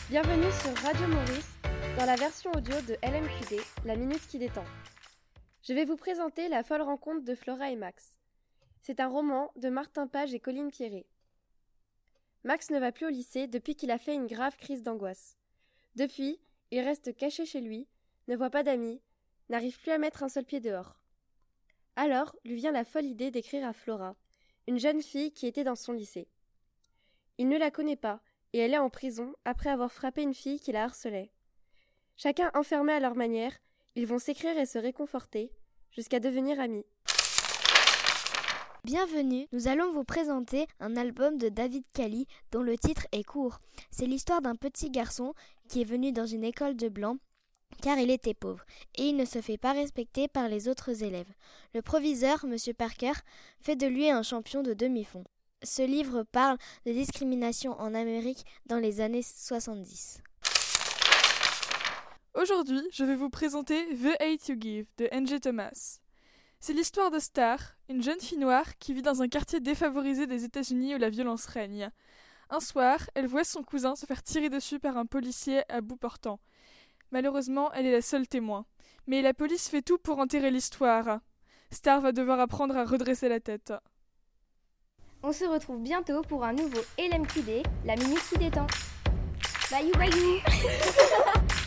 Bienvenue sur Radio Maurice, dans la version audio de LMQD, la minute qui détend. Je vais vous présenter La folle rencontre de Flora et Max. C'est un roman de Martin Page et Colline Pierret. Max ne va plus au lycée depuis qu'il a fait une grave crise d'angoisse. Depuis, il reste caché chez lui, ne voit pas d'amis, n'arrive plus à mettre un seul pied dehors. Alors, lui vient la folle idée d'écrire à Flora, une jeune fille qui était dans son lycée. Il ne la connaît pas, et elle est en prison après avoir frappé une fille qui la harcelait. Chacun enfermé à leur manière, ils vont s'écrire et se réconforter, jusqu'à devenir amis. Bienvenue, nous allons vous présenter un album de David Cali dont le titre est court. C'est l'histoire d'un petit garçon qui est venu dans une école de blancs car il était pauvre et il ne se fait pas respecter par les autres élèves. Le proviseur, M. Parker, fait de lui un champion de demi-fond. Ce livre parle de discrimination en Amérique dans les années 70. Aujourd'hui, je vais vous présenter The Hate You Give de Angie Thomas. C'est l'histoire de Star, une jeune fille noire qui vit dans un quartier défavorisé des États-Unis où la violence règne. Un soir, elle voit son cousin se faire tirer dessus par un policier à bout portant. Malheureusement, elle est la seule témoin. Mais la police fait tout pour enterrer l'histoire. Star va devoir apprendre à redresser la tête. On se retrouve bientôt pour un nouveau LMQD, la minute qui détend. Bayou bayou.